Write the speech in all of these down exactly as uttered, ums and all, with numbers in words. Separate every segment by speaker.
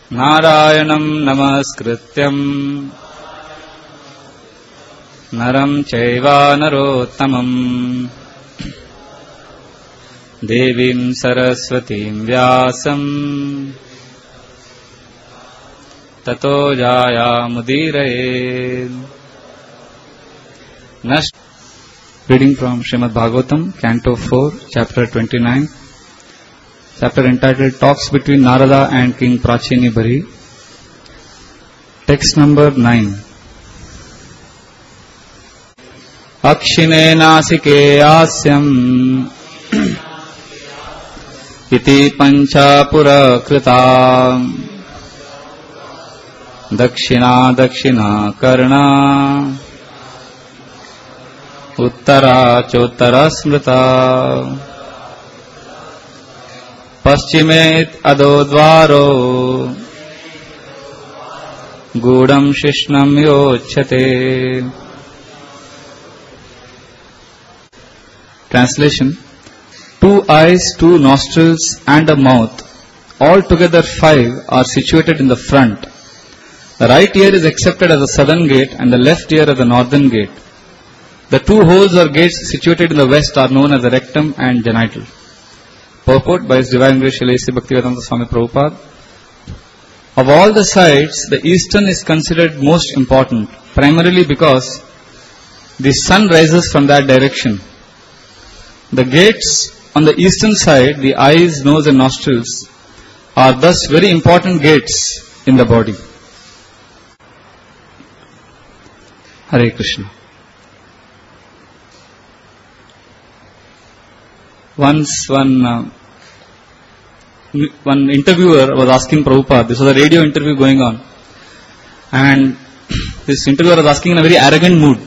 Speaker 1: Narayanam namaskrityam naram chaiva narottamam devim saraswatim vyasam tato jayamudiraye. Next, reading from Srimad Bhagavatam, Canto four, Chapter twenty-nine, chapter entitled Talks Between Narada and King Prachini Bari. Text number nine. Akshine nasike asyam iti panchapura krita dakshina dakshina karna uttara chottara smrita Paschimet adodvaro gudam shishnam yochate. Translation: Two eyes, two nostrils and a mouth, altogether five, are situated in the front. The right ear is accepted as the southern gate and the left ear as the northern gate. The two holes or gates situated in the west are known as the rectum and genital. Purport by His Divine Grace Srila A C Bhaktivedanta Swami Prabhupada. Of all the sides, the eastern is considered most important, primarily because the sun rises from that direction. The gates on the eastern side, the eyes, nose and nostrils, are thus very important gates in the body. Hare Krishna. Once one uh, one interviewer was asking Prabhupada, this was a radio interview going on, and this interviewer was asking in a very arrogant mood.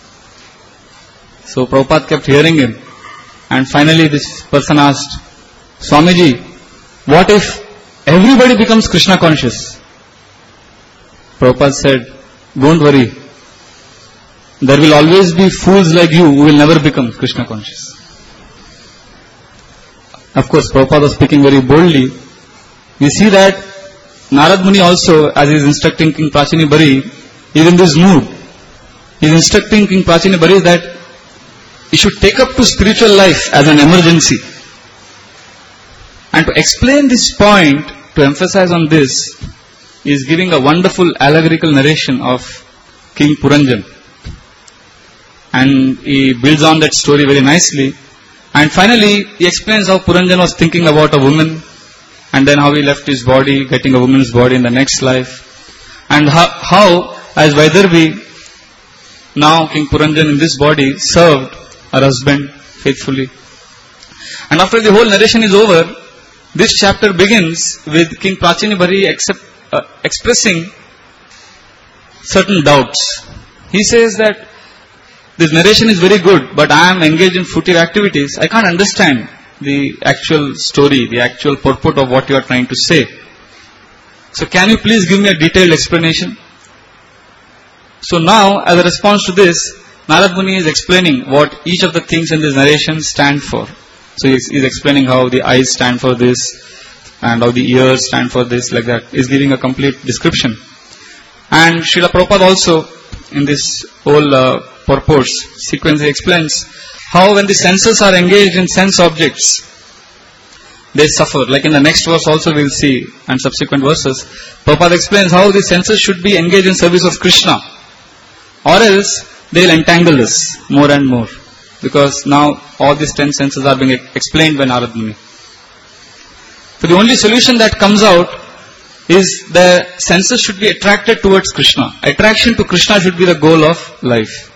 Speaker 1: So Prabhupada kept hearing him, and finally this person asked, Swamiji, what if everybody becomes Krishna conscious? Prabhupada said, don't worry, there will always be fools like you who will never become Krishna conscious. Of course, Prabhupada was speaking very boldly. We see that Narad Muni also, as he is instructing King Prachini Bari, is in this mood. He is instructing King Prachini Bari that he should take up to spiritual life as an emergency. And to explain this point, to emphasize on this, he is giving a wonderful allegorical narration of King Puranjan. And he builds on that story very nicely. And finally, he explains how Puranjan was thinking about a woman, and then how he left his body, getting a woman's body in the next life. And how, how as Vaidarbhi, now King Puranjan in this body, served her husband faithfully. And after the whole narration is over, this chapter begins with King Prachini Bari accept, uh, expressing certain doubts. He says that this narration is very good, but I am engaged in footive activities. I can't understand the actual story, the actual purport of what you are trying to say. So can you please give me a detailed explanation? So now, as a response to this, Narad Muni is explaining what each of the things in this narration stand for. So he is explaining how the eyes stand for this, and how the ears stand for this, like that. He is giving a complete description. And Srila Prabhupada also, in this whole uh, purports sequence, he explains how when the senses are engaged in sense objects, they suffer. Like in the next verse also we will see, and subsequent verses, Prabhupada explains how the senses should be engaged in service of Krishna, or else they will entangle us more and more, because now all these ten senses are being explained by Narad Muni. So the only solution that comes out is the senses should be attracted towards Krishna. Attraction to Krishna should be the goal of life.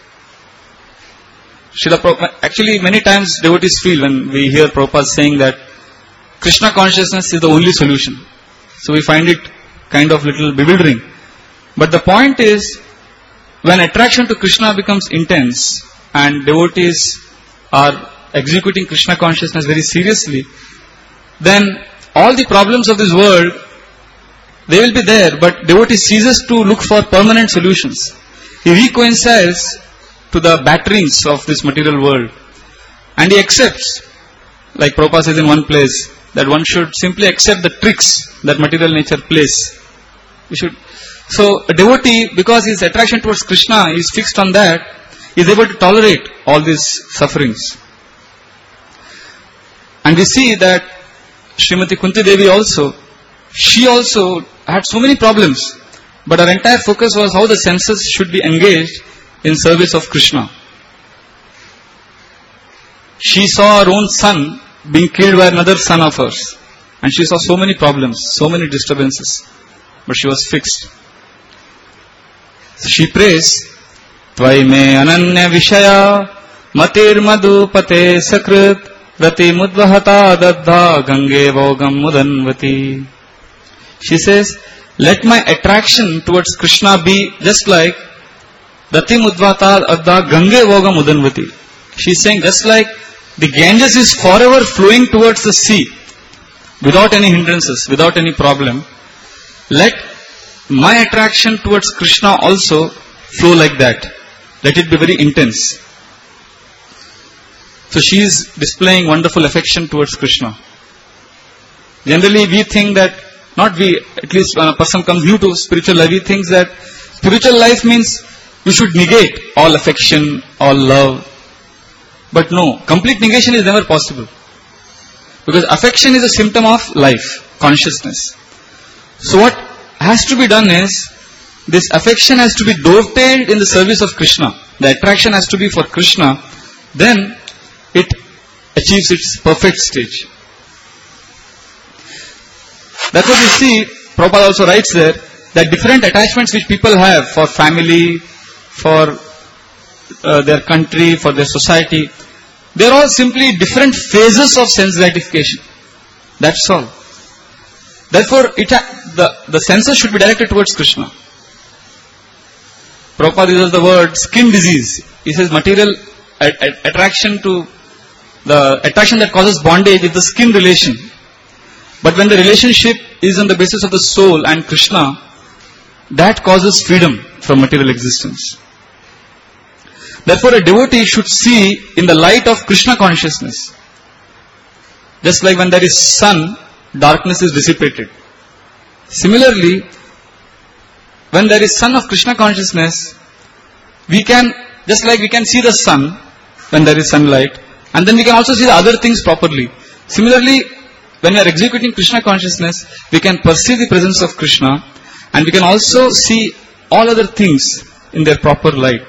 Speaker 1: Actually, many times devotees feel when we hear Prabhupada saying that Krishna consciousness is the only solution. So we find it kind of little bewildering. But the point is, when attraction to Krishna becomes intense and devotees are executing Krishna consciousness very seriously, then all the problems of this world, they will be there, but devotee ceases to look for permanent solutions. He reconciles to the batterings of this material world, and he accepts, like Prabhupada says in one place, that one should simply accept the tricks that material nature plays We should. So a devotee, because his attraction towards Krishna is fixed on that, is able to tolerate all these sufferings. And we see that Srimati Kunti Devi also, she also had so many problems, but her entire focus was how the senses should be engaged in service of Krishna. She saw her own son being killed by another son of hers, and she saw so many problems, so many disturbances, but she was fixed. So she prays, Tvai me ananya vishaya matir madhupate sakrit rati mudvahata daddha gange vogam mudanvati. She says, let my attraction towards Krishna be just like rati mudvahata daddha gange vogam mudanvati. She is saying, just like the Ganges is forever flowing towards the sea without any hindrances, without any problem, let my attraction towards Krishna also flow like that. Let it be very intense. So she is displaying wonderful affection towards Krishna. Generally we think that, not we, at least when a person comes new to spiritual life, he thinks that spiritual life means you should negate all affection, all love. But no, complete negation is never possible. Because affection is a symptom of life, consciousness. So what has to be done is, this affection has to be dovetailed in the service of Krishna. The attraction has to be for Krishna. Then it achieves its perfect stage. That's what we see, Prabhupada also writes there, that different attachments which people have for family, for uh, their country, for their society, they are all simply different phases of sense gratification. That's all. Therefore, it ha- the, the senses should be directed towards Krishna. Prabhupada uses the word skin disease. He says material at, at, attraction to the attraction that causes bondage is the skin relation. But when the relationship is on the basis of the soul and Krishna, that causes freedom from material existence. Therefore, a devotee should see in the light of Krishna consciousness. Just like when there is sun, darkness is dissipated. Similarly, when there is sun of Krishna consciousness, we can, just like we can see the sun when there is sunlight, and then we can also see the other things properly. Similarly, when we are executing Krishna consciousness, we can perceive the presence of Krishna, and we can also see all other things in their proper light.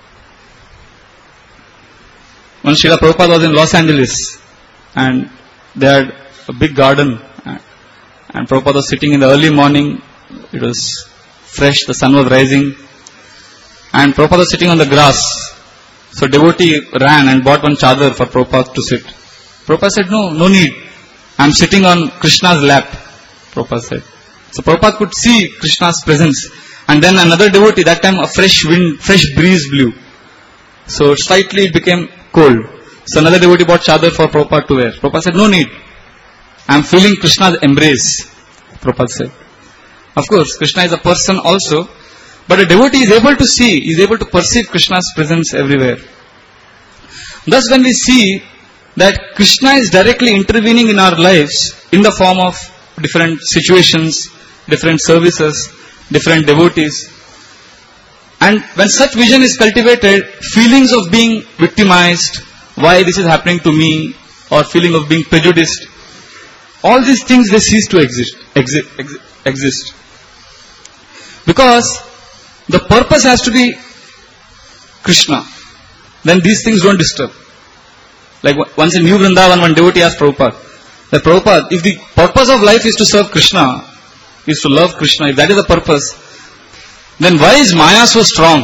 Speaker 1: Once Srila Prabhupada was in Los Angeles, and they had a big garden, and Prabhupada was sitting in the early morning. It was fresh, the sun was rising, and Prabhupada was sitting on the grass. So devotee ran and bought one chadar for Prabhupada to sit. Prabhupada said, no, no need. I am sitting on Krishna's lap, Prabhupada said. So Prabhupada could see Krishna's presence. And then another devotee, that time a fresh wind, fresh breeze blew. So slightly it became cold. So another devotee bought chadar for Prabhupada to wear. Prabhupada said, no need. I am feeling Krishna's embrace, Prabhupada said. Of course, Krishna is a person also, but a devotee is able to see, is able to perceive Krishna's presence everywhere. Thus, when we see that Krishna is directly intervening in our lives in the form of different situations, different services, different devotees, and when such vision is cultivated, feelings of being victimized, why this is happening to me, or feeling of being prejudiced, all these things, they cease to exist. Exist. exist. Because the purpose has to be Krishna. Then these things don't disturb. Like once in New Vrindavan, one devotee asked Prabhupada, that Prabhupada, if the purpose of life is to serve Krishna, is to love Krishna, if that is the purpose, then why is Maya so strong?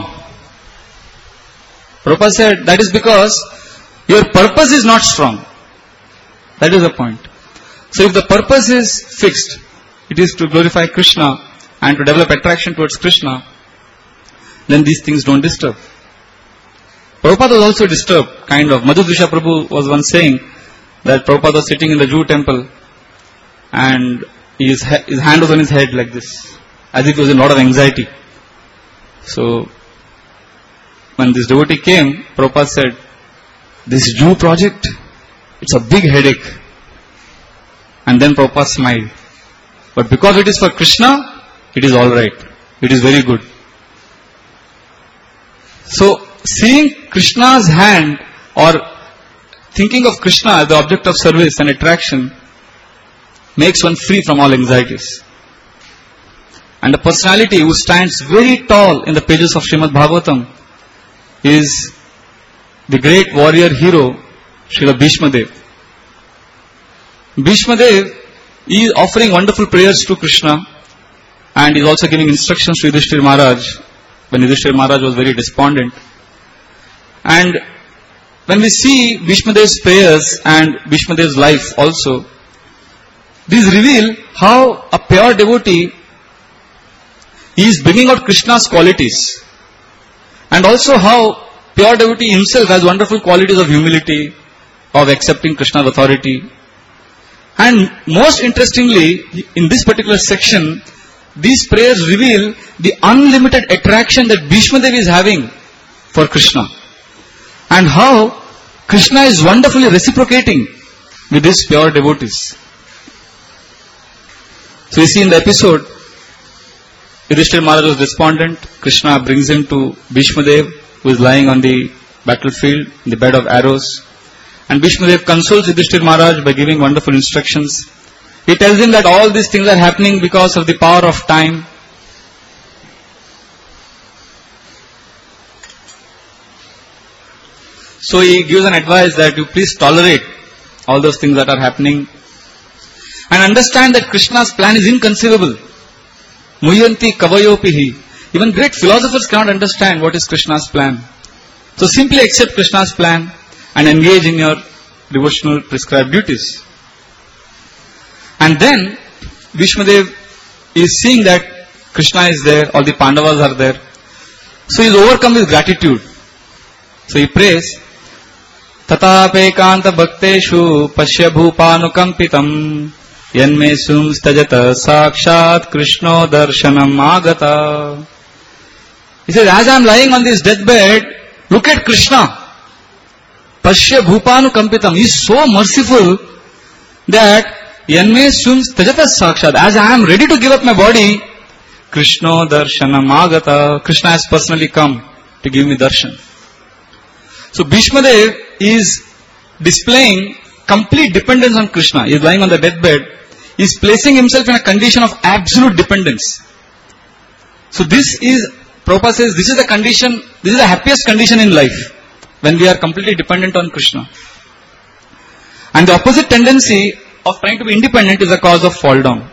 Speaker 1: Prabhupada said, that is because your purpose is not strong. That is the point. So if the purpose is fixed, it is to glorify Krishna and to develop attraction towards Krishna, then these things don't disturb. Prabhupada was also disturbed, kind of. Madhudrisha Prabhu was once saying that Prabhupada was sitting in the Jew temple and his, his hand was on his head like this, as if he was in a lot of anxiety. So, when this devotee came, Prabhupada said, this Jew project, it's a big headache. And then Prabhupada smiled. But because it is for Krishna, it is alright. It is very good. So, seeing Krishna's hand or thinking of Krishna as the object of service and attraction makes one free from all anxieties. And the personality who stands very tall in the pages of Srimad Bhagavatam is the great warrior hero, Srila Bhishma Dev. Bhishma Dev is offering wonderful prayers to Krishna and is also giving instructions to Yudhishthira Maharaj when Yudhishthira Maharaj was very despondent. And when we see Bhishma Dev's prayers and Bhishma Dev's life also, these reveal how a pure devotee is bringing out Krishna's qualities, and also how pure devotee himself has wonderful qualities of humility, of accepting Krishna's authority. And most interestingly, in this particular section, these prayers reveal the unlimited attraction that Bhishma Dev is having for Krishna, and how Krishna is wonderfully reciprocating with these pure devotees. So we see in the episode, Yudhishthira Maharaj was despondent. Krishna brings him to Bhishma Dev, who is lying on the battlefield in the bed of arrows. And Bhishma Dev consoles Yudhishthira Maharaj by giving wonderful instructions. He tells him that all these things are happening because of the power of time. So he gives an advice that you please tolerate all those things that are happening and understand that Krishna's plan is inconceivable. Muyanti kavayopihi. Even great philosophers cannot understand what is Krishna's plan. So simply accept Krishna's plan and engage in your devotional prescribed duties. And then Bhishma Dev is seeing that Krishna is there, all the Pandavas are there. So he is overcome with gratitude. So he prays, Tatapekanta bhakteshu pasya bhupanukampitam yanme sumstajata sakshat krishno darshanam agata. He says, as I am lying on this deathbed, look at Krishna. Pasya bhupanukampitam. He is so merciful that yanme sumstajata sakshat. As I am ready to give up my body, krishno darshanam agata. Krishna has personally come to give me darshan. So Bhishma Dev is displaying complete dependence on Krishna. He is lying on the deathbed. He is placing himself in a condition of absolute dependence. So this is, Prabhupada says, this is the condition, this is the happiest condition in life, when we are completely dependent on Krishna. And the opposite tendency of trying to be independent is the cause of fall down.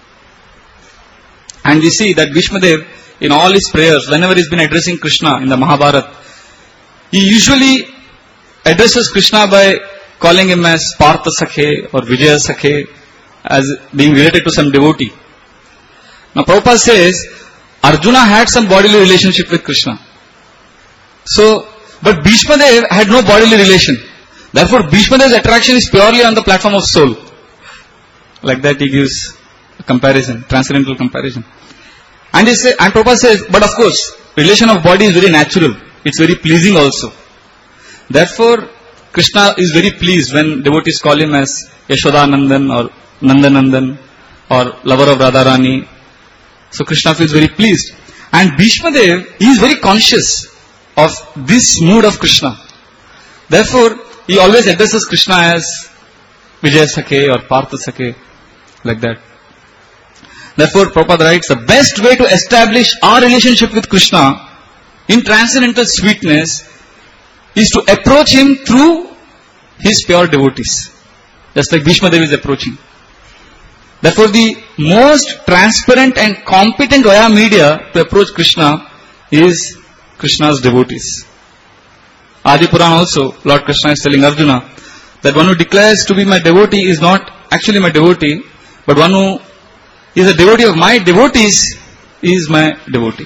Speaker 1: And we see that Bhishma Dev, in all his prayers, whenever he has been addressing Krishna in the Mahabharata, he usually addresses Krishna by calling him as Partha Sakhe or Vijaya Sakhe, as being related to some devotee. Now Prabhupada says, Arjuna had some bodily relationship with Krishna. So, but Bhishma Dev had no bodily relation. Therefore, Bhishma Dev's attraction is purely on the platform of soul. Like that he gives a comparison, transcendental comparison. And he say, and Prabhupada says, but of course, relation of body is very natural. It's very pleasing also. Therefore, Krishna is very pleased when devotees call him as Yashodanandan or Nandanandan or lover of Radharani. So Krishna feels very pleased. And Bhishma Dev, he is very conscious of this mood of Krishna. Therefore, he always addresses Krishna as Vijaya Sakhe or Partha Sakhe, like that. Therefore, Prabhupada writes, the best way to establish our relationship with Krishna in transcendental sweetness is to approach him through his pure devotees. Just like Bhishma Dev is approaching. Therefore, the most transparent and competent via media to approach Krishna is Krishna's devotees. Adi Purana also, Lord Krishna is telling Arjuna that one who declares to be my devotee is not actually my devotee, but one who is a devotee of my devotees is my devotee.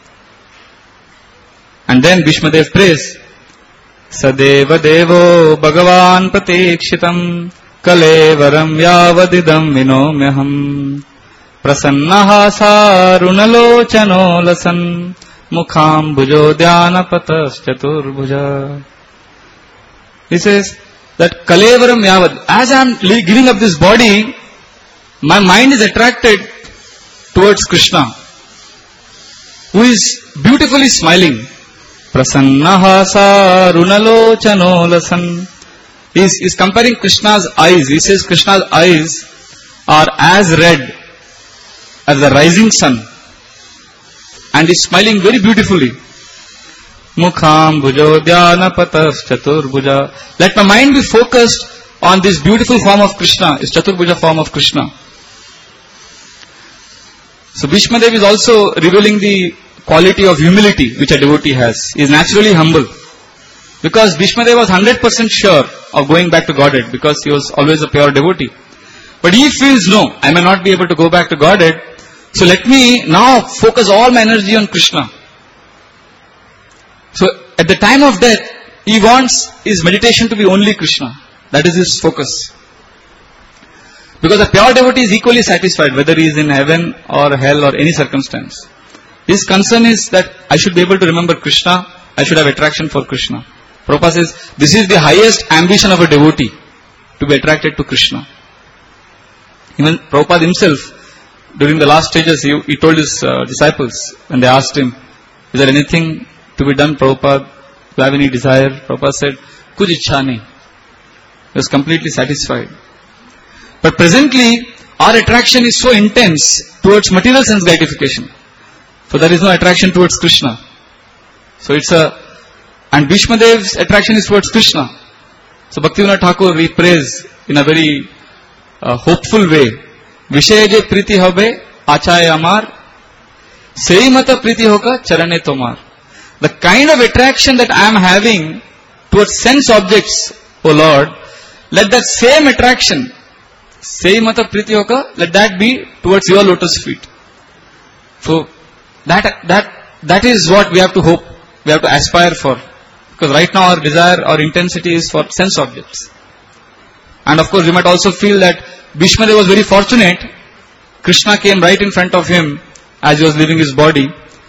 Speaker 1: And then Bhishma Dev prays, Sadeva Devo Bhagavan Pratikshitam Kalevaram Yavadidam Vinomyaham Prasannaha Sarunalochano Lasan Mukham Bhujo Dhyana Patas Chaturbhuja. He says that Kalevaram Yavad, as I am giving up this body, my mind is attracted towards Krishna, who is beautifully smiling. Prasannahasa runalochano is is comparing Krishna's eyes. He says Krishna's eyes are as red as the rising sun, and is smiling very beautifully. Mukham bhujo dhyana patas chaturbhuja. Let my mind be focused on this beautiful form of Krishna, this chaturbhuja form of Krishna. So Bhishma Dev is also revealing the quality of humility which a devotee has. He is naturally humble. Because Bhishma Dev was one hundred percent sure of going back to Godhead, because he was always a pure devotee. But he feels, no, I may not be able to go back to Godhead, so let me now focus all my energy on Krishna. So at the time of death, he wants his meditation to be only Krishna. That is his focus. Because a pure devotee is equally satisfied whether he is in heaven or hell or any circumstance. His concern is that I should be able to remember Krishna, I should have attraction for Krishna. Prabhupada says, this is the highest ambition of a devotee, to be attracted to Krishna. Even Prabhupada himself, during the last stages, he, he told his uh, disciples, when they asked him, is there anything to be done, Prabhupada? Do you have any desire? Prabhupada said, Kuch ichha nahi. He was completely satisfied. But presently, our attraction is so intense towards material sense gratification. So there is no attraction towards Krishna. So it's a, and Bhishma Dev's attraction is towards Krishna. So Bhaktivinoda Thakur, we praise in a very uh, hopeful way. Vishaye je priti hobe, achaye amar, sei mata priti hoka, charane tomar. The kind of attraction that I am having towards sense objects, O Lord, let that same attraction, sei mata priti hoka, let that be towards your lotus feet. So that that that is what we have to hope, we have to aspire for. Because right now our desire, our intensity is for sense objects. And of course we might also feel that Bhishma Dev was very fortunate. Krishna came right in front of him as he was leaving his body.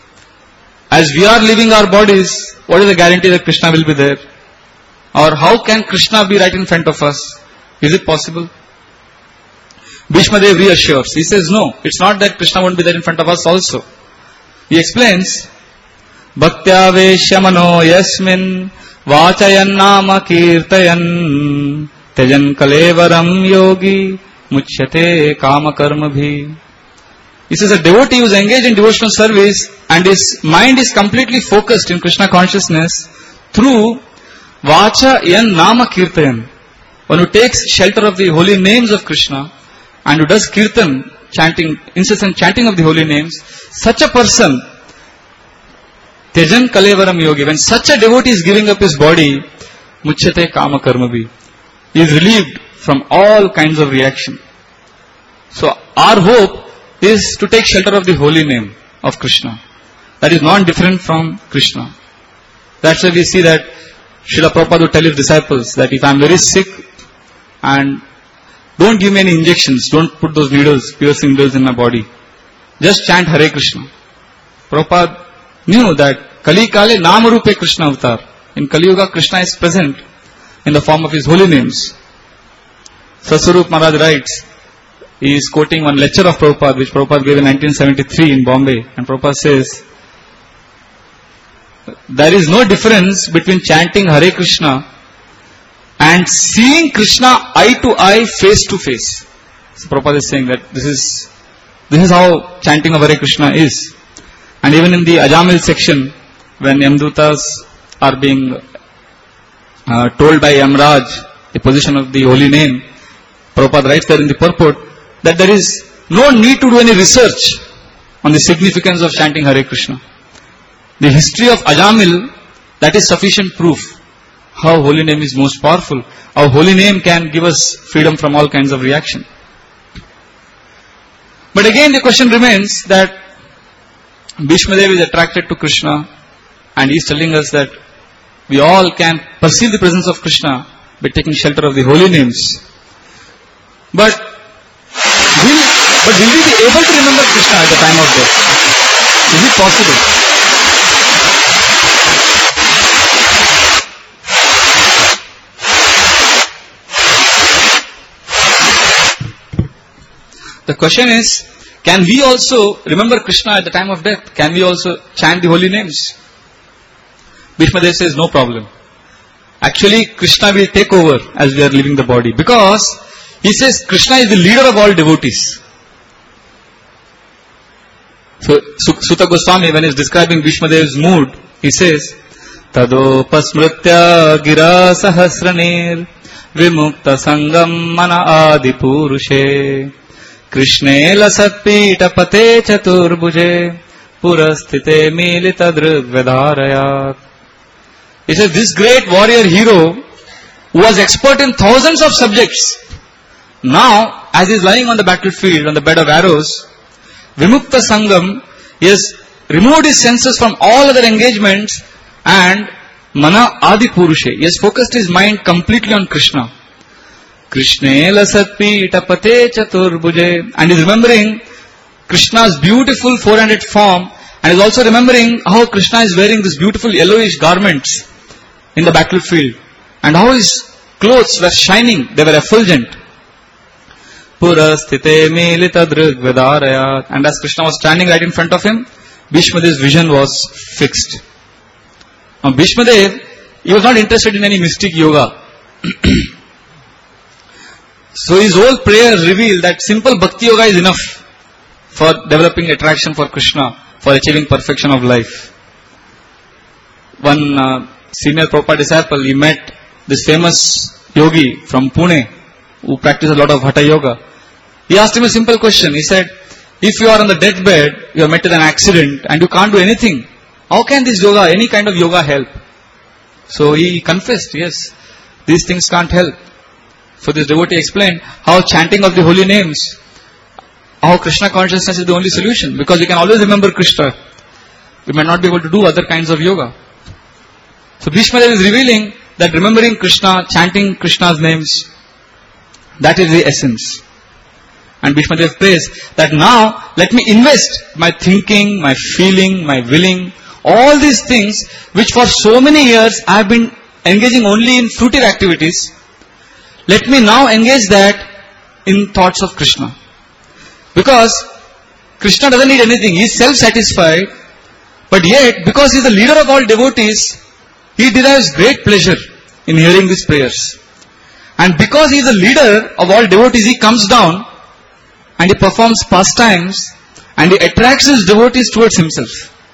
Speaker 1: As we are leaving our bodies, what is the guarantee that Krishna will be there? Or how can Krishna be right in front of us? Is it possible? Bhishma Dev reassures. He says, no, it's not that Krishna won't be there in front of us also. He explains, Bhaktya veshyamano yasmin vachayan nama kirtayan tejan kalevaram yogi muchyate kama karma bhi. He says a devotee who is engaged in devotional service and his mind is completely focused in Krishna consciousness through vacha yan nama kirtayan. One who takes shelter of the holy names of Krishna and who does kirtan, chanting, incessant chanting of the holy names, such a person, Tejan Kalevaram Yogi, when such a devotee is giving up his body, Muchyate Kama Karma bhi, he is relieved from all kinds of reaction. So our hope is to take shelter of the holy name of Krishna. That is non-different from Krishna. That's why we see that Srila Prabhupada would tell his disciples that if I am very sick and don't give me any injections, don't put those needles, piercing needles in my body, just chant Hare Krishna. Prabhupada knew that Kali Kale Namarupe Krishna Avatar. In Kali Yuga, Krishna is present in the form of his holy names. Saswarup Maharaj writes, he is quoting one lecture of Prabhupada, which Prabhupada gave in nineteen seventy-three in Bombay. And Prabhupada says, there is no difference between chanting Hare Krishna and seeing Krishna eye to eye, face to face. So Prabhupada is saying that this is, this is how chanting of Hare Krishna is. And even in the Ajamil section, when Yamdutas are being uh, told by Yamraj the position of the holy name, Prabhupada writes there in the purport that there is no need to do any research on the significance of chanting Hare Krishna. The history of Ajamil, that is sufficient proof how holy name is most powerful. How holy name can give us freedom from all kinds of reaction. But again the question remains that Bhishma Dev is attracted to Krishna and he is telling us that we all can perceive the presence of Krishna by taking shelter of the holy names. But will, but will we be able to remember Krishna at the time of death? Is it possible? The question is, can we also remember Krishna at the time of death? Can we also chant the holy names? Bhishma Dev says, no problem. Actually, Krishna will take over as we are leaving the body. Because he says Krishna is the leader of all devotees. So, Suta Goswami, when he is describing Bhishma Dev's mood, he says, Tadopasmritya gira sahasranir vimukta sangam mana adi purushe Krishne lasatpita pate chaturbuje purasthite milita drigvedarayat. He says, this great warrior hero who was expert in thousands of subjects, now as he is lying on the battlefield on the bed of arrows, Vimukta Sangam, he has removed his senses from all other engagements and Mana Adi Purushe, he has focused his mind completely on Krishna. Krishne lasatpi tapate chaturbuje, and is remembering Krishna's beautiful four-handed form, and is also remembering how Krishna is wearing these beautiful yellowish garments in the battlefield, and how his clothes were shining, they were effulgent. Purasthite milita drigvedarayat, and as Krishna was standing right in front of him, Bhishma Dev's vision was fixed. Now Bhishma Dev, he was not interested in any mystic yoga. So his whole prayer revealed that simple bhakti yoga is enough for developing attraction for Krishna, for achieving perfection of life. One uh, senior Prabhupada disciple, he met this famous yogi from Pune who practiced a lot of Hatha yoga. He asked him a simple question. He said, if you are on the deathbed, you are met with an accident and you can't do anything, how can this yoga, any kind of yoga help? So he confessed, yes, these things can't help. So this devotee explained how chanting of the holy names, how Krishna consciousness is the only solution, because you can always remember Krishna. You may not be able to do other kinds of yoga. So Bhishma Dev is revealing that remembering Krishna, chanting Krishna's names, that is the essence. And Bhishma Dev prays that now let me invest my thinking, my feeling, my willing, all these things which for so many years I have been engaging only in fruitive activities. Let me now engage that in thoughts of Krishna. Because Krishna doesn't need anything, he is self-satisfied, but yet because he is the leader of all devotees, he derives great pleasure in hearing these prayers. And because he is the leader of all devotees, he comes down and he performs pastimes and he attracts his devotees towards himself.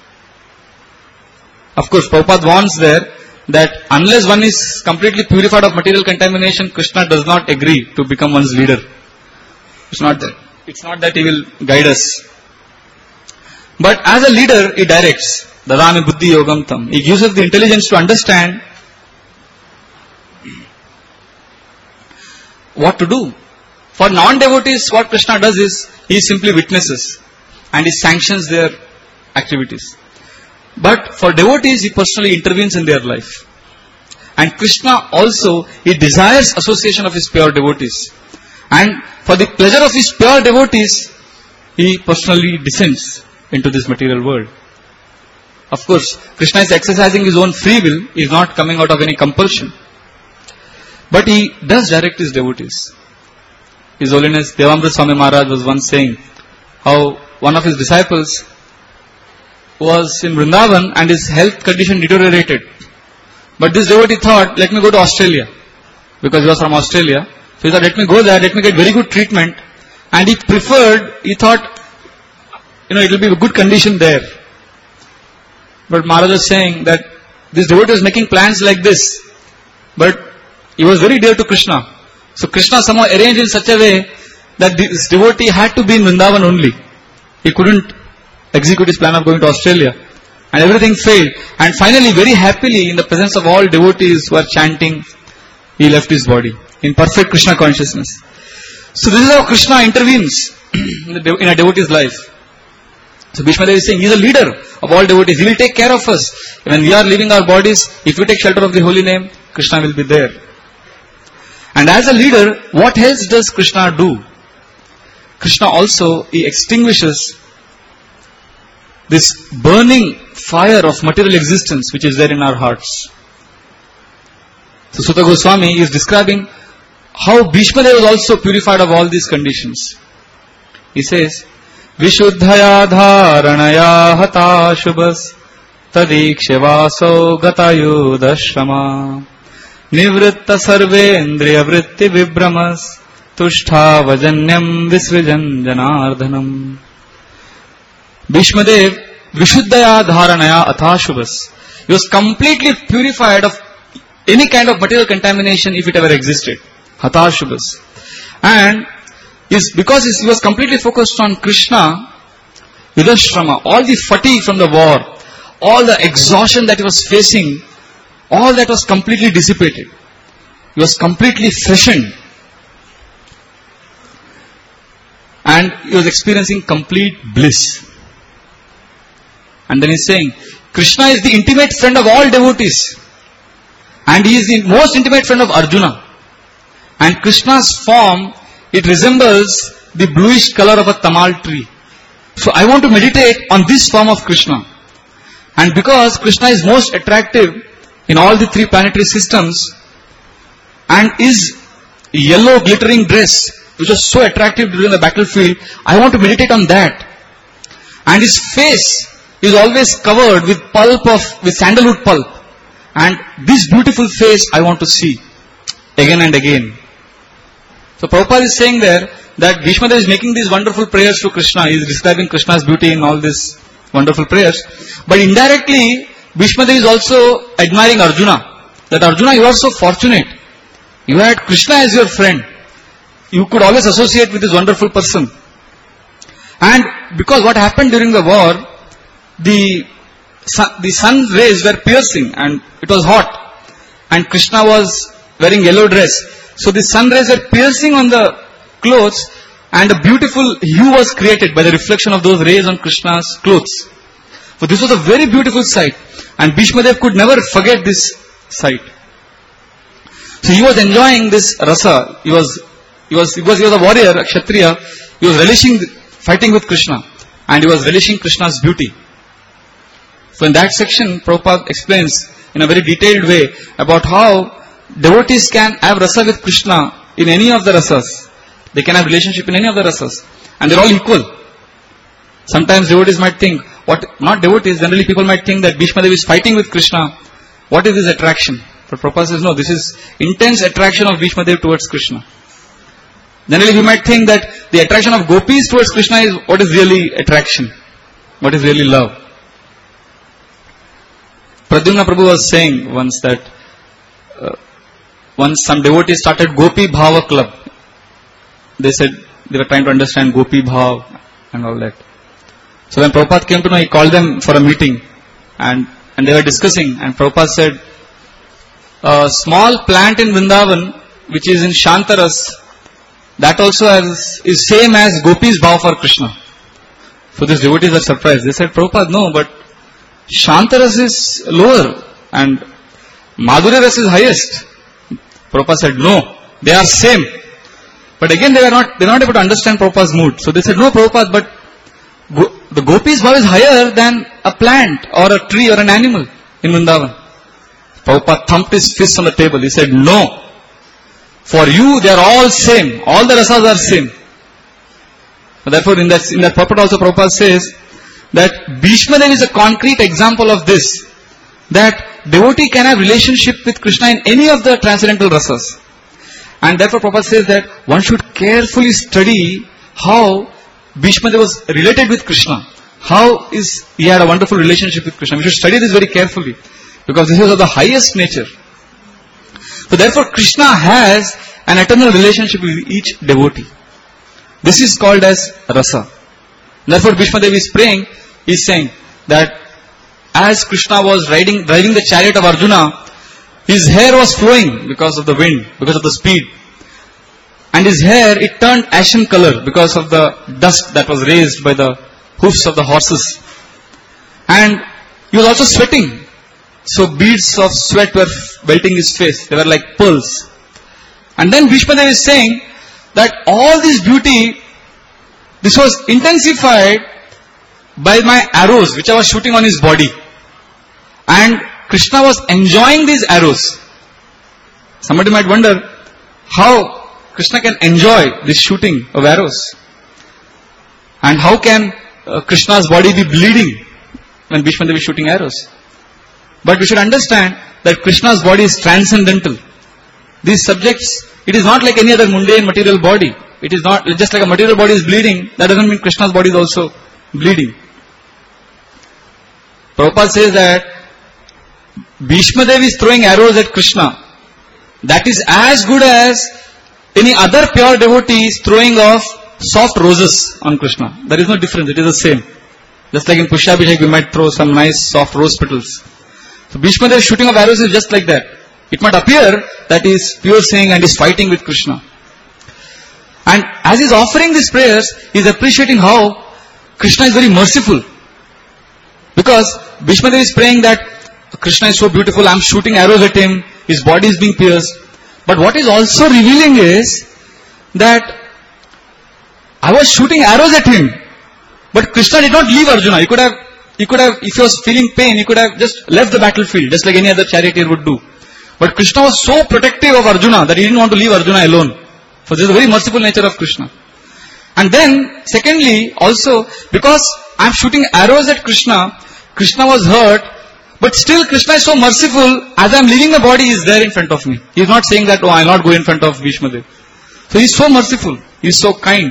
Speaker 1: Of course, Prabhupada warns there that unless one is completely purified of material contamination, Krishna does not agree to become one's leader. It's not that. It's not that he will guide us. But as a leader, he directs. Dadami buddhi yogam tam. He gives us the intelligence to understand what to do. For non-devotees, what Krishna does is, he simply witnesses and he sanctions their activities. But for devotees, he personally intervenes in their life. And Krishna also, he desires association of his pure devotees. And for the pleasure of his pure devotees, he personally descends into this material world. Of course, Krishna is exercising his own free will, he is not coming out of any compulsion. But he does direct his devotees. His Holiness Devamrita Swami Maharaj was once saying how one of his disciples was in Vrindavan and his health condition deteriorated. But this devotee thought, let me go to Australia. Because he was from Australia. So he thought, let me go there, let me get very good treatment. And he preferred, he thought, you know, it will be a good condition there. But Maharaj was saying that this devotee was making plans like this. But he was very dear to Krishna. So Krishna somehow arranged in such a way that this devotee had to be in Vrindavan only. He couldn't execute his plan of going to Australia. And everything failed. And finally, very happily, in the presence of all devotees who are chanting, he left his body in perfect Krishna consciousness. So this is how Krishna intervenes in a devotee's life. So Bhishma Dev is saying, he is a leader of all devotees. He will take care of us. When we are leaving our bodies, if we take shelter of the holy name, Krishna will be there. And as a leader, what else does Krishna do? Krishna also, he extinguishes this burning fire of material existence which is there in our hearts. So Suta Goswami is describing how Bhishma Dev was also purified of all these conditions. He says, Vishuddhaya dharanaya hata shubhas tadikshya vaso gatayudashrama nivritta sarvendriya vritti vibramas tushta vajanyam visrijan janardhanam. Bhishmadev Vishuddhaya dharanaya atha shubhas. He was completely purified of any kind of material contamination if it ever existed. Hatha shubhas. And is because he was completely focused on Krishna, Yudhashrama, all the fatigue from the war, all the exhaustion that he was facing, all that was completely dissipated. He was completely freshened. And he was experiencing complete bliss. And then he's saying, Krishna is the intimate friend of all devotees. And he is the most intimate friend of Arjuna. And Krishna's form, it resembles the bluish color of a tamal tree. So I want to meditate on this form of Krishna. And because Krishna is most attractive in all the three planetary systems, and his yellow glittering dress, which was so attractive during the battlefield, I want to meditate on that. And his face is always covered with pulp of, with sandalwood pulp. And this beautiful face I want to see again and again. So Prabhupada is saying there that Bhishma Dev is making these wonderful prayers to Krishna. He is describing Krishna's beauty in all these wonderful prayers. But indirectly, Bhishma Dev is also admiring Arjuna. That Arjuna, you are so fortunate. You had Krishna as your friend. You could always associate with this wonderful person. And because what happened during the war, the sun, the sun rays were piercing and it was hot. And Krishna was wearing yellow dress. So the sun rays were piercing on the clothes and a beautiful hue was created by the reflection of those rays on Krishna's clothes. So this was a very beautiful sight. And Bhishma Dev could never forget this sight. So he was enjoying this rasa. He was, he was, he was, he was a warrior, a Kshatriya. He was relishing fighting with Krishna. And he was relishing Krishna's beauty. So in that section, Prabhupada explains in a very detailed way about how devotees can have rasa with Krishna in any of the rasas. They can have relationship in any of the rasas. And they're all equal. Sometimes devotees might think, what, not devotees, generally people might think that Bhishma Dev is fighting with Krishna. What is this attraction? But Prabhupada says, no, this is intense attraction of Bhishma Dev towards Krishna. Generally we might think that the attraction of gopis towards Krishna is what is really attraction. What is really love. Pradyumna Prabhu was saying once that uh, once some devotees started Gopi Bhava Club. They said they were trying to understand Gopi Bhav and all that. So when Prabhupada came to know, he called them for a meeting and, and they were discussing, and Prabhupada said, a small plant in Vrindavan which is in Shantaras, that also has, is same as Gopi's Bhav for Krishna. So these devotees are surprised. They said, Prabhupada, no, but Shantaras is lower and Madhurya Ras is highest. Prabhupada said, no, they are same. But again, they were not, they were not able to understand Prabhupada's mood. So they said, no, Prabhupada, but go, the Gopi's Bhav is higher than a plant or a tree or an animal in Vrindavan. Prabhupada thumped his fist on the table. He said, no. For you, they are all same. All the rasas are same. So therefore, in that, in that purport also, Prabhupada says that Bhishma Dev is a concrete example of this. That devotee can have relationship with Krishna in any of the transcendental rasas. And therefore Prabhupada says that one should carefully study how Bhishma Dev was related with Krishna. How is he had a wonderful relationship with Krishna. We should study this very carefully. Because this is of the highest nature. So therefore Krishna has an eternal relationship with each devotee. This is called as rasa. Therefore Bhishma Dev is praying, he is saying that as Krishna was riding, driving the chariot of Arjuna, his hair was flowing because of the wind, because of the speed. And his hair, it turned ashen color because of the dust that was raised by the hoofs of the horses. And he was also sweating. So beads of sweat were belting his face. They were like pearls. And then Bhishma Dev is saying that all this beauty, this was intensified by my arrows which I was shooting on his body. And Krishna was enjoying these arrows. Somebody might wonder how Krishna can enjoy this shooting of arrows. And how can uh, Krishna's body be bleeding when Bhishma Dev is shooting arrows? But we should understand that Krishna's body is transcendental. These subjects, it is not like any other mundane material body. It is not just like a material body is bleeding, that doesn't mean Krishna's body is also bleeding. Prabhupada says that Bhishma Dev is throwing arrows at Krishna. That is as good as any other pure devotee is throwing off soft roses on Krishna. There is no difference, it is the same. Just like in Pushyabhishek we might throw some nice soft rose petals. So Bhishma Dev shooting of arrows is just like that. It might appear that he is pure saying and is fighting with Krishna. And as he is offering these prayers, he is appreciating how Krishna is very merciful. Because Bhishma Dev is praying that Krishna is so beautiful, I am shooting arrows at him, his body is being pierced. But what is also revealing is that I was shooting arrows at him, but Krishna did not leave Arjuna. He could have, he could have, if he was feeling pain, he could have just left the battlefield, just like any other charioteer would do. But Krishna was so protective of Arjuna that he didn't want to leave Arjuna alone. So this is the very merciful nature of Krishna. And then, secondly, also, because I am shooting arrows at Krishna, Krishna was hurt, but still Krishna is so merciful, as I am leaving my body, he is there in front of me. He is not saying that, oh, I will not go in front of Bhishma Dev. So he is so merciful, he is so kind.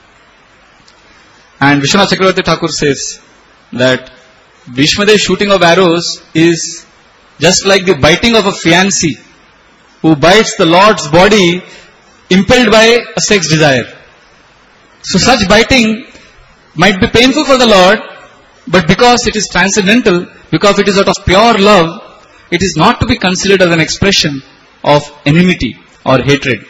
Speaker 1: And Vishwanath Chakravarti Thakur says that Bhishma Dev shooting of arrows is just like the biting of a fiancé who bites the Lord's body impelled by a sex desire. So such biting might be painful for the Lord, but because it is transcendental, because it is out of pure love, it is not to be considered as an expression of enmity or hatred.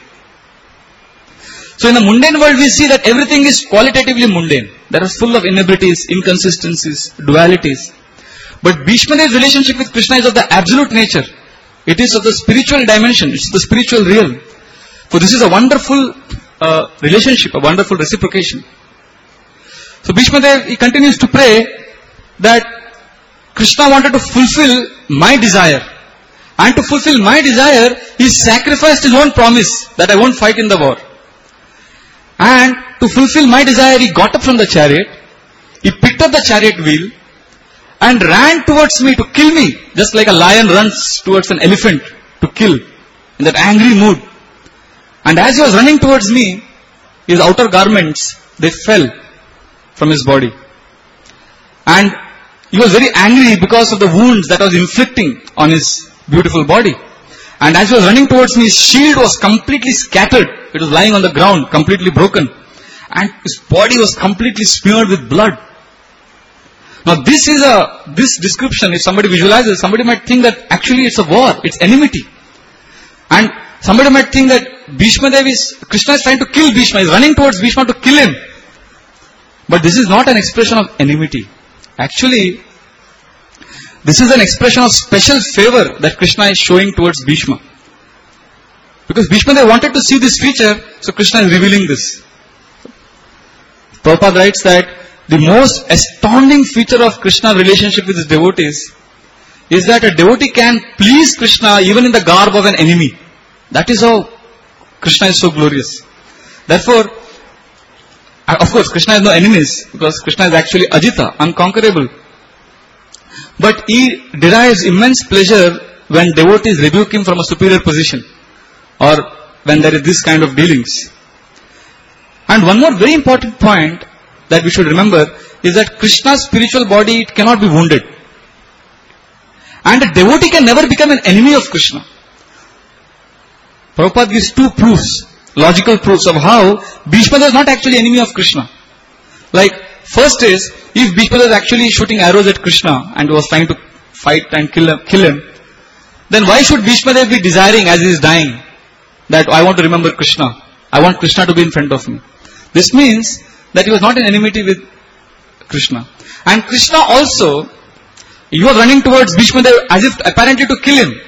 Speaker 1: So in the mundane world we see that everything is qualitatively mundane. There are full of inebrities, inconsistencies, dualities. But Bhishma Dev's relationship with Krishna is of the absolute nature. It is of the spiritual dimension. It's the spiritual realm. For this is a wonderful uh, relationship, a wonderful reciprocation. So Bhishma Dev, he continues to pray that Krishna wanted to fulfill my desire. And to fulfill my desire, he sacrificed his own promise that I won't fight in the war. And to fulfill my desire, he got up from the chariot, he picked up the chariot wheel, and ran towards me to kill me, just like a lion runs towards an elephant to kill, in that angry mood. And as he was running towards me, his outer garments, they fell from his body. And he was very angry because of the wounds that I was inflicting on his beautiful body. And as he was running towards me, his shield was completely scattered. It was lying on the ground, completely broken. And his body was completely smeared with blood. Now this is a, this description, if somebody visualizes, somebody might think that actually it's a war, it's enmity. And somebody might think that Bhishma Dev is, Krishna is trying to kill Bhishma, he is running towards Bhishma to kill him. But this is not an expression of enmity. Actually, this is an expression of special favor that Krishna is showing towards Bhishma. Because Bhishma Dev wanted to see this feature, so Krishna is revealing this. Prabhupada writes that the most astounding feature of Krishna's relationship with his devotees is that a devotee can please Krishna even in the garb of an enemy. That is how Krishna is so glorious. Therefore, of course, Krishna has no enemies because Krishna is actually Ajita, unconquerable. But he derives immense pleasure when devotees rebuke him from a superior position or when there is this kind of dealings. And one more very important point that we should remember is that Krishna's spiritual body, it cannot be wounded. And a devotee can never become an enemy of Krishna. Prabhupada gives two proofs, logical proofs of how Bhishma is not actually enemy of Krishna. Like, first is, if Bhishma is actually shooting arrows at Krishna and was trying to fight and kill him, kill him, then why should Bhishma be desiring as he is dying that I want to remember Krishna, I want Krishna to be in front of me. This means that he was not in enmity with Krishna. And Krishna also, he was running towards Bhishma as if apparently to kill him.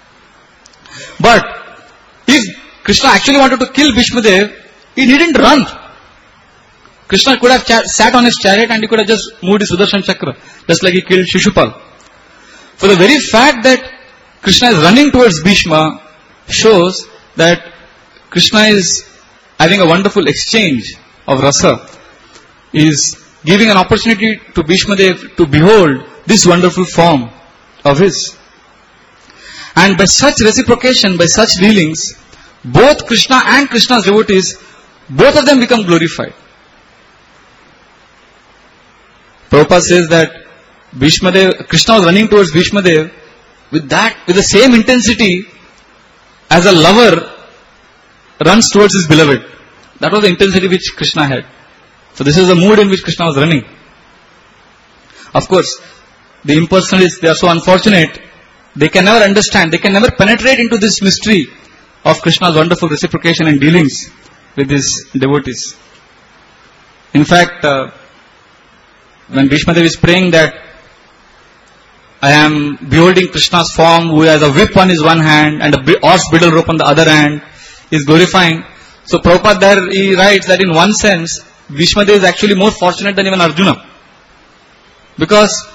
Speaker 1: But if Krishna actually wanted to kill Bhishma Dev, he didn't run. Krishna could have cha- sat on his chariot and he could have just moved his Sudarshan Chakra, just like he killed Shishupal. For the very fact that Krishna is running towards Bhishma shows that Krishna is having a wonderful exchange of rasa. is giving an opportunity to Bhishma Dev to behold this wonderful form of his. And by such reciprocation, by such dealings, both Krishna and Krishna's devotees, both of them become glorified. Prabhupada says that Bhishma Dev, Krishna was running towards Bhishma Dev with that, with the same intensity as a lover runs towards his beloved. That was the intensity which Krishna had. So this is the mood in which Krishna was running. Of course, the impersonalists, they are so unfortunate, they can never understand, they can never penetrate into this mystery of Krishna's wonderful reciprocation and dealings with his devotees. In fact, uh, when Bhishma Dev is praying that I am beholding Krishna's form who has a whip on his one hand and a horse bridle rope on the other hand, is glorifying. So Prabhupada there, he writes that in one sense, Bhishma Dev is actually more fortunate than even Arjuna. Because,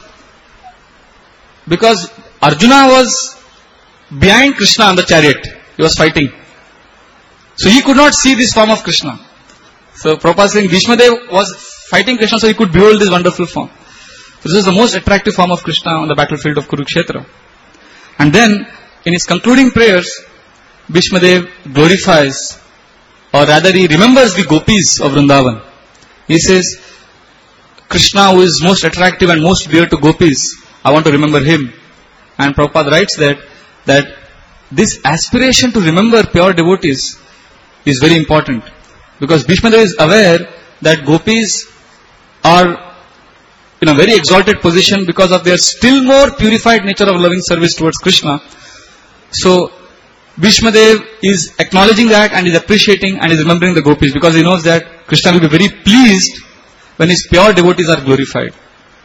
Speaker 1: because Arjuna was behind Krishna on the chariot. He was fighting. So he could not see this form of Krishna. So Prabhupada is saying Bhishma Dev was fighting Krishna so he could behold this wonderful form. So this is the most attractive form of Krishna on the battlefield of Kurukshetra. And then, in his concluding prayers, Bhishma Dev glorifies, or rather he remembers the gopis of Vrindavan. He says, Krishna who is most attractive and most dear to gopis, I want to remember him. And Prabhupada writes that, that this aspiration to remember pure devotees is very important. Because Bhishma Dev is aware that gopis are in a very exalted position because of their still more purified nature of loving service towards Krishna. So, Bhishma Dev is acknowledging that and is appreciating and is remembering the gopis because he knows that Krishna will be very pleased when his pure devotees are glorified.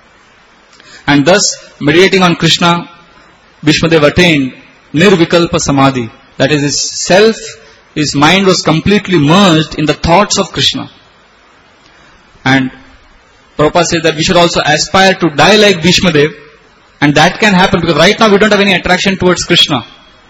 Speaker 1: And thus, meditating on Krishna, Bhishma Dev attained Nirvikalpa Samadhi. That is, his self, his mind was completely merged in the thoughts of Krishna. And Prabhupada says that we should also aspire to die like Bhishma Dev, and that can happen because right now we don't have any attraction towards Krishna.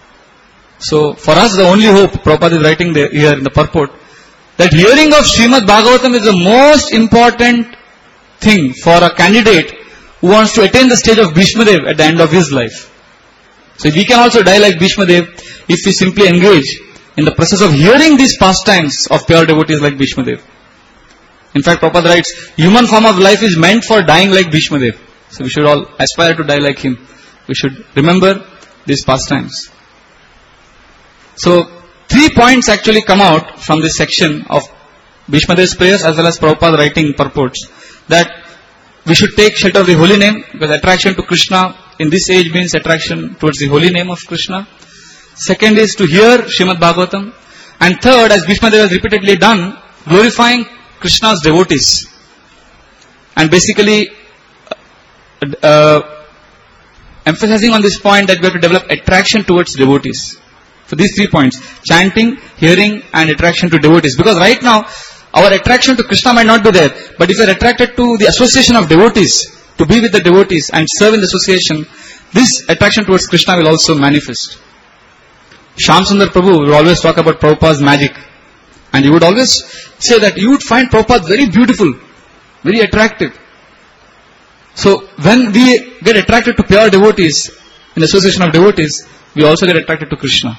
Speaker 1: So for us the only hope, Prabhupada is writing there, here in the purport, that hearing of Srimad Bhagavatam is the most important thing for a candidate who wants to attain the stage of Bhishma Dev at the end of his life. So we can also die like Bhishma Dev if we simply engage in the process of hearing these pastimes of pure devotees like Bhishma Dev. In fact, Prabhupada writes, human form of life is meant for dying like Bhishma Dev. So we should all aspire to die like him. We should remember these pastimes. So, three points actually come out from this section of Bhishma Dev's prayers as well as Prabhupada writing purports. That we should take shelter of the holy name because attraction to Krishna in this age means attraction towards the holy name of Krishna. Second is to hear Srimad Bhagavatam. And third, as Bhishma Dev has repeatedly done, glorifying Krishna's devotees. And basically, uh, uh, emphasizing on this point that we have to develop attraction towards devotees. So these three points, chanting, hearing and attraction to devotees. Because right now, our attraction to Krishna might not be there. But if we are attracted to the association of devotees, to be with the devotees and serve in the association, this attraction towards Krishna will also manifest. Shyam Sundar Prabhu will always talk about Prabhupada's magic. And he would always say that you would find Prabhupada very beautiful, very attractive. So when we get attracted to pure devotees, in the association of devotees, we also get attracted to Krishna.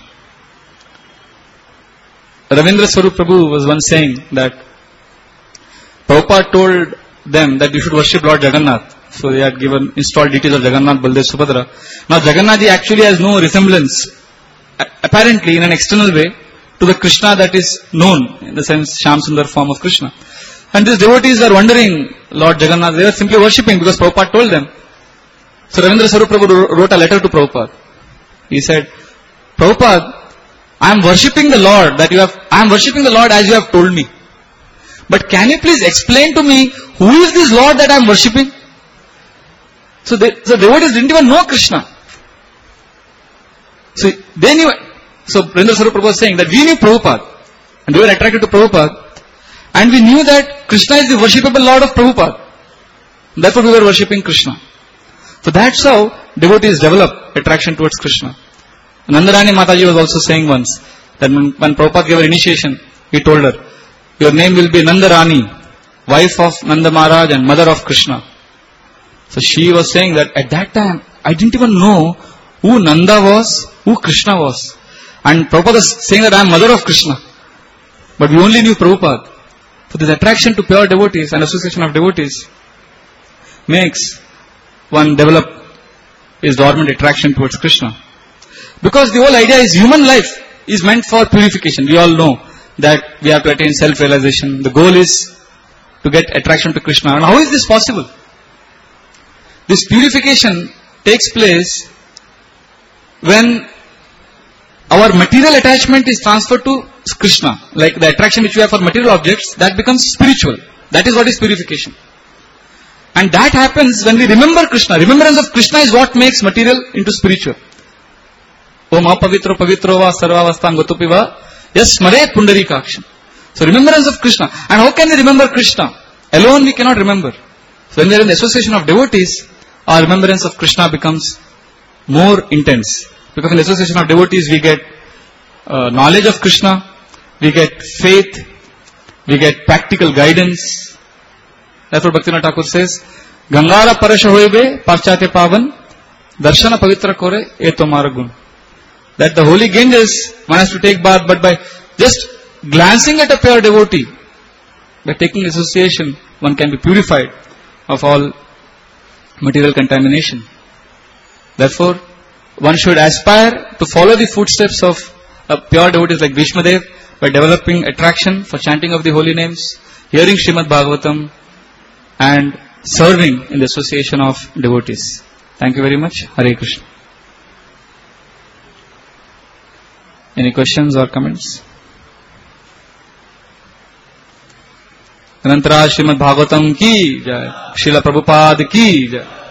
Speaker 1: Ravindra Swarup Prabhu was once saying that Prabhupada told them that you should worship Lord Jagannath. So they had given installed deities of Jagannath, Baldev, Subhadra. Now Jagannath actually has no resemblance, apparently in an external way, to the Krishna that is known, in the sense Shyam Sundar form of Krishna. And these devotees are wondering, Lord Jagannath, they were simply worshipping because Prabhupada told them. So Ravindra Swarup Prabhu wrote a letter to Prabhupada. He said, Prabhupada, I am worshipping the Lord that you have, I am worshipping the Lord as you have told me. But can you please explain to me who is this Lord that I am worshipping? So the so devotees didn't even know Krishna. So they knew, so Ravindra Swarup Prabhu was saying that we knew Prabhupada and we were attracted to Prabhupada and we knew that Krishna is the worshipable Lord of Prabhupada. Therefore we were worshipping Krishna. So that's how devotees develop attraction towards Krishna. Nandarani Mataji was also saying once that when, when Prabhupada gave her initiation, he told her, your name will be Nandarani wife of Nanda Maharaj and mother of Krishna. So she was saying that at that time, I didn't even know who Nanda was, who Krishna was. And Prabhupada is saying that I am mother of Krishna. But we only knew Prabhupada. So this attraction to pure devotees and association of devotees makes one develop his dormant attraction towards Krishna. Because the whole idea is human life is meant for purification. We all know that we have to attain self-realization. The goal is to get attraction to Krishna. And how is this possible? This purification takes place when our material attachment is transferred to Krishna. Like the attraction which we have for material objects, that becomes spiritual. That is what is purification. And that happens when we remember Krishna. Remembrance of Krishna is what makes material into spiritual. Om apavitro pavitro va sarvavastam gotopi va yasmare pundarikaksham. So remembrance of Krishna. And how can we remember Krishna? Alone we cannot remember. So when we are in the association of devotees, our remembrance of Krishna becomes more intense. Because in the association of devotees we get uh, knowledge of Krishna, we get faith, we get practical guidance. Therefore Bhaktivinoda Thakur says, Gangara parasha hoibe parchate pavan, darshana pavitra kore eto maragun. That the holy Ganges, one has to take bath, but by just glancing at a pure devotee, by taking association, one can be purified of all material contamination. Therefore, one should aspire to follow the footsteps of a pure devotees like Bhishmadev by developing attraction for chanting of the holy names, hearing Srimad Bhagavatam, and serving in the association of devotees. Thank you very much. Hare Krishna. Any questions or comments? Anantara Srimad Bhagavatam ki jai. Srila Prabhupada ki jai.